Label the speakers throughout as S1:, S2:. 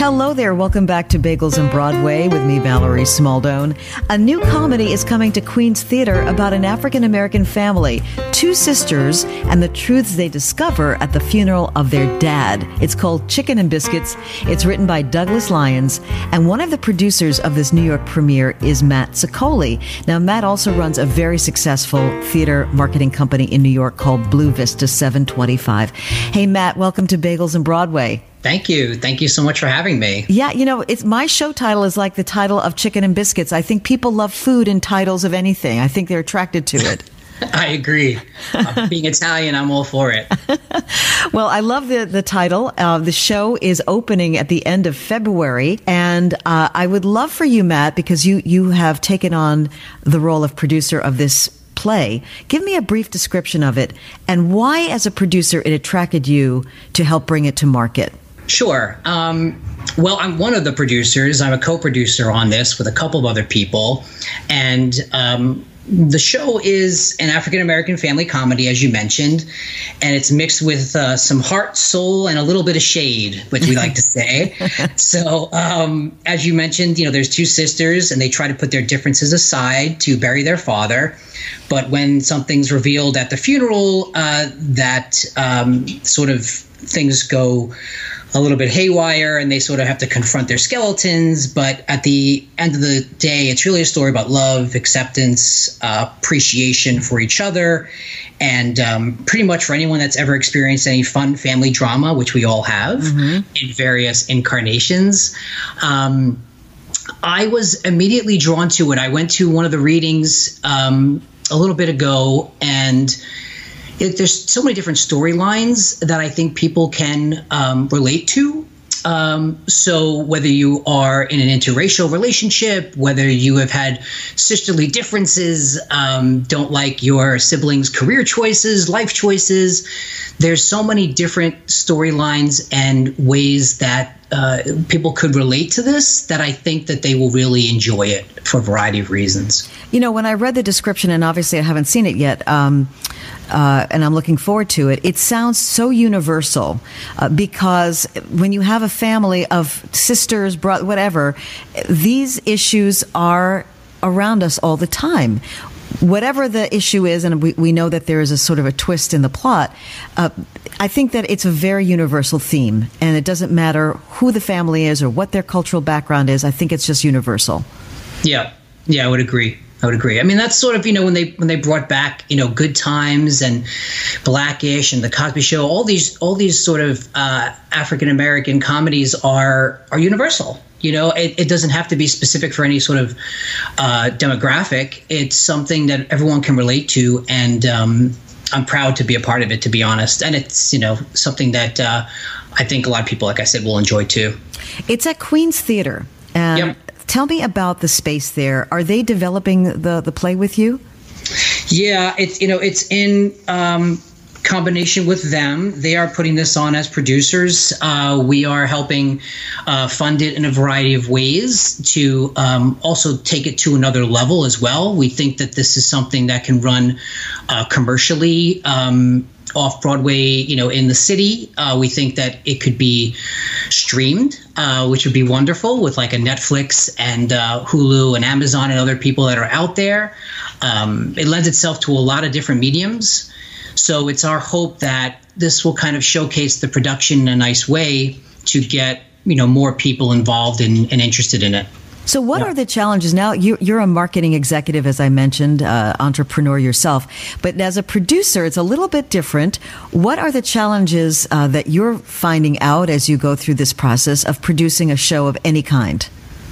S1: Hello there. Welcome back to Bagels and Broadway with me, Valerie Smaldone. A new comedy is coming to Queen's Theater about an African-American family, two sisters, and the truths they discover at the funeral of their dad. It's called Chicken and Biscuits. It's written by Douglas Lyons, and one of the producers of this New York premiere is Matt Ciccoli. Now, Matt also runs a very successful theater marketing company in New York called Blue Vista 725. Hey, Matt, welcome to Bagels and Broadway.
S2: Thank you. Thank you so much for having me.
S1: Yeah, you know, it's my show title is like the title of Chicken and Biscuits. I think people love food in titles of anything. I think they're attracted to it.
S2: I agree. Being Italian, I'm all for it.
S1: Well, I love the title. The show is opening at the end of February, and I would love for you, Matt, because you have taken on the role of producer of this play. Give me a brief description of it and why, as a producer, it attracted you to help bring it to market.
S2: Sure. Well, I'm one of the producers. I'm a co-producer on this with a couple of other people. And the show is an African-American family comedy, as you mentioned. And it's mixed with some heart, soul, and a little bit of shade, which we like to say. So, as you mentioned, you know, there's two sisters, and they try to put their differences aside to bury their father. But when something's revealed at the funeral, that sort of things go a little bit haywire, and they sort of have to confront their skeletons. But at the end of the day, it's really a story about love, acceptance, appreciation for each other, and pretty much for anyone that's ever experienced any fun family drama, which we all have in various incarnations. I was immediately drawn to it. I went to one of the readings a little bit ago, and there's so many different storylines that I think people can relate to. So whether you are in an interracial relationship, whether you have had sisterly differences, don't like your siblings' career choices, life choices, there's so many different storylines and ways that people could relate to this that I think that they will really enjoy it for a variety of reasons.
S1: You know, when I read the description, and obviously I haven't seen it yet, and I'm looking forward to it, it sounds so universal because when you have a family of sisters, whatever, these issues are around us all the time. Whatever the issue is, and we know that there is a sort of a twist in the plot, I think that it's a very universal theme, and it doesn't matter who the family is or what their cultural background is. I think it's just universal.
S2: Yeah, I would agree. I mean, that's sort of, you know, when they brought back, you know, Good Times and Blackish and The Cosby Show, all these sort of African American comedies are universal. You know, it doesn't have to be specific for any sort of demographic. It's something that everyone can relate to, and I'm proud to be a part of it, to be honest. And it's, you know, something that I think a lot of people, like I said, will enjoy too. It's at Queen's Theater.
S1: Yep. Tell me about the space there. Are they developing the play with you?
S2: Yeah, it's in combination with them. They are putting this on as producers. We are helping fund it in a variety of ways to also take it to another level as well. We think that this is something that can run commercially off Broadway, you know, in the city. We think that it could be streamed, which would be wonderful with like a Netflix and Hulu and Amazon and other people that are out there. It lends itself to a lot of different mediums. So it's our hope that this will kind of showcase the production in a nice way to get, you know, more people involved and interested in it.
S1: So what are the challenges now? You're a marketing executive, as I mentioned, entrepreneur yourself. But as a producer, it's a little bit different. What are the challenges that you're finding out as you go through this process of producing a show of any kind?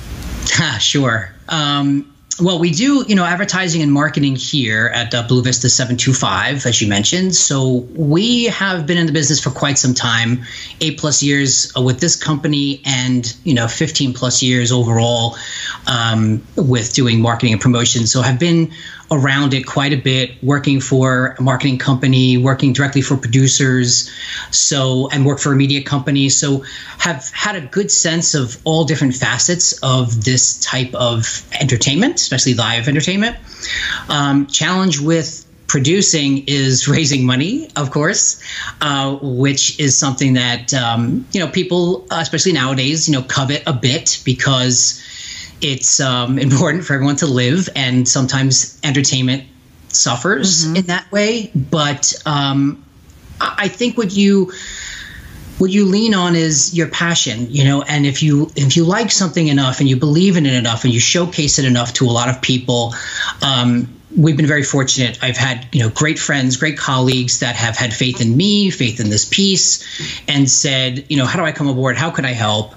S2: Sure. Well, we do, you know, advertising and marketing here at Blue Vista 725, as you mentioned. So we have been in the business for quite some time, 8+ years with this company, and, you know, 15+ years overall with doing marketing and promotion. So I've been around it quite a bit, working for a marketing company, working directly for producers, and work for a media company. So have had a good sense of all different facets of this type of entertainment, especially live entertainment. Challenge with producing is raising money, of course, which is something that, people, especially nowadays, covet a bit because it's important for everyone to live, and sometimes entertainment suffers in that way. But I think what you lean on is your passion, and if you like something enough and you believe in it enough and you showcase it enough to a lot of people, we've been very fortunate. I've had, great friends, great colleagues that have had faith in me, faith in this piece, and said, how do I come aboard? How could I help?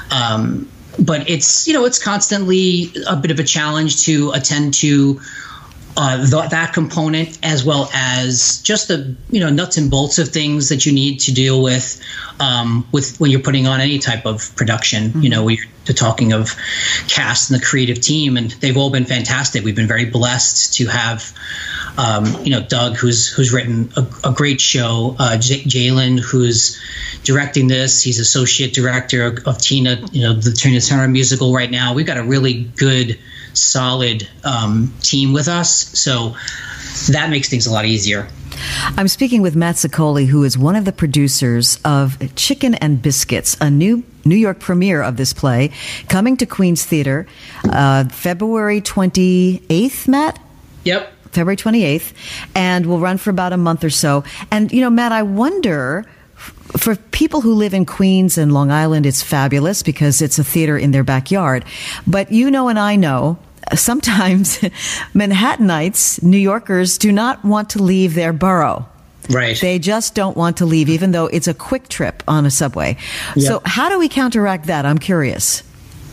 S2: But it's constantly a bit of a challenge to attend to that component, as well as just the nuts and bolts of things that you need to deal with when you're putting on any type of production. When you're talking of cast and the creative team, and they've all been fantastic. We've been very blessed to have Doug, who's written a great show, Jalen, who's directing this. He's associate director of Tina, the Tina Turner musical right now. We've got a really good, solid team with us, so that makes things a lot easier.
S1: I'm speaking with Matt Ciccoli, who is one of the producers of Chicken and Biscuits, a new New York premiere of this play, coming to Queen's Theater February 28th, Matt?
S2: Yep.
S1: February 28th, and will run for about a month or so. And, Matt, I wonder, for people who live in Queens and Long Island, it's fabulous because it's a theater in their backyard. But and I know, sometimes Manhattanites, New Yorkers, do not want to leave their borough.
S2: Right.
S1: They just don't want to leave, even though it's a quick trip on a subway. Yep. So how do we counteract that? I'm curious.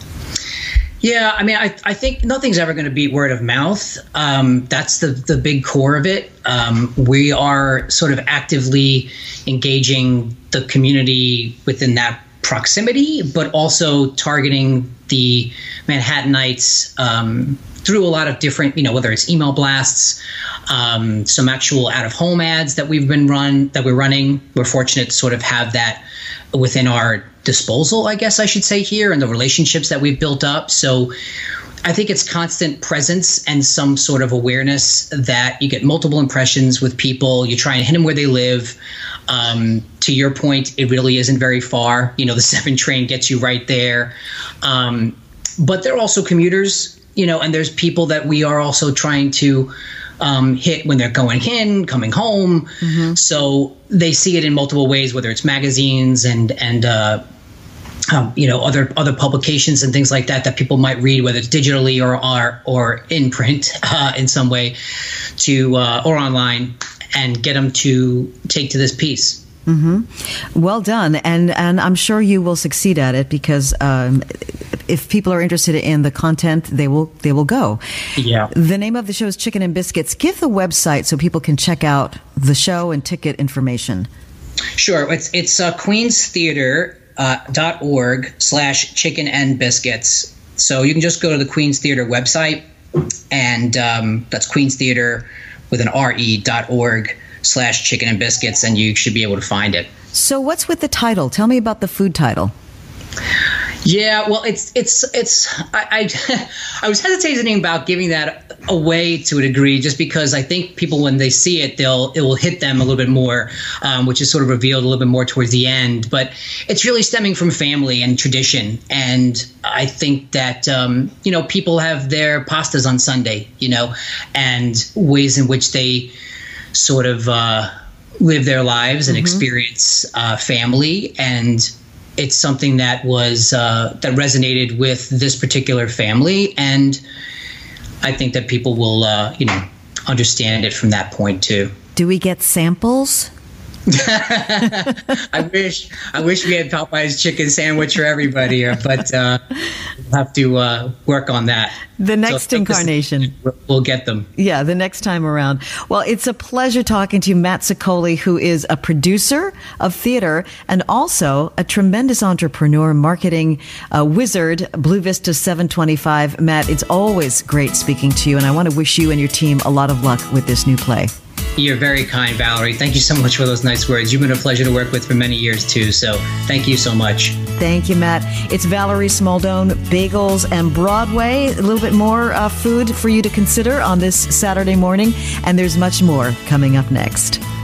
S2: Yeah, I mean, I think nothing's ever going to beat word of mouth. That's the big core of it. We are sort of actively engaging the community within that proximity, but also targeting the Manhattanites through a lot of different, whether it's email blasts, some actual out-of-home ads that we're running. We're fortunate to sort of have that within our disposal, I guess I should say here, and the relationships that we've built up. So I think it's constant presence and some sort of awareness that you get multiple impressions with people. You try and hit them where they live. To your point, it really isn't very far. The 7 train gets you right there. But there are also commuters, and there's people that we are also trying to hit when they're going in, coming home. Mm-hmm. So they see it in multiple ways, whether it's magazines and other publications and things like that people might read, whether it's digitally or in print in some way, or online, and get them to take to this piece.
S1: Mm-hmm. Well done, and I'm sure you will succeed at it because if people are interested in the content, they will go.
S2: Yeah.
S1: The name of the show is Chicken and Biscuits. Give the website so people can check out the show and ticket information.
S2: Sure, it's queenstheater.org/chicken and biscuits. So you can just go to the Queens Theater website, and that's Queens Theater with an RE.org/chicken and biscuits, and you should be able to find it.
S1: So what's with the title? Tell me about the food title.
S2: Yeah, well, it's I was hesitating about giving that away to a degree, just because I think people, when they see it, it will hit them a little bit more, which is sort of revealed a little bit more towards the end. But it's really stemming from family and tradition, and I think that people have their pastas on Sunday, and ways in which they sort of live their lives and mm-hmm. experience family, and it's something that was that resonated with this particular family, and I think that people will understand it from that point too.
S1: Do we get samples?
S2: I wish we had Popeye's chicken sandwich for everybody, but we'll have to work on that.
S1: The next incarnation.
S2: We'll get them.
S1: Yeah, the next time around. Well, it's a pleasure talking to Matt Ciccoli, who is a producer of theater and also a tremendous entrepreneur, marketing wizard, Blue Vista 725. Matt, it's always great speaking to you, and I want to wish you and your team a lot of luck with this new play.
S2: You're very kind, Valerie. Thank you so much for those nice words. You've been a pleasure to work with for many years, too. So thank you so much.
S1: Thank you, Matt. It's Valerie Smaldone, Bagels and Broadway. A little bit more food for you to consider on this Saturday morning. And there's much more coming up next.